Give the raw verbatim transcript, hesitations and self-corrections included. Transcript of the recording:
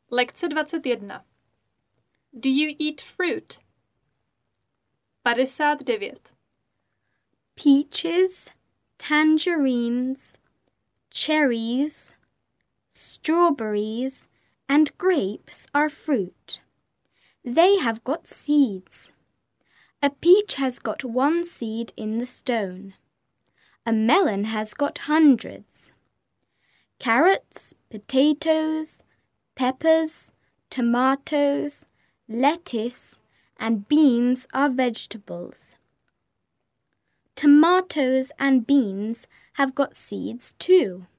Lekce dvacet jedna. Do you eat fruit? padesát devět. Peaches, tangerines, cherries, strawberries, and grapes are fruit. They have got seeds. A peach has got one seed in the stone. A melon has got hundreds. Carrots, potatoes, peppers, tomatoes, lettuce, and beans are vegetables. Tomatoes and beans have got seeds too.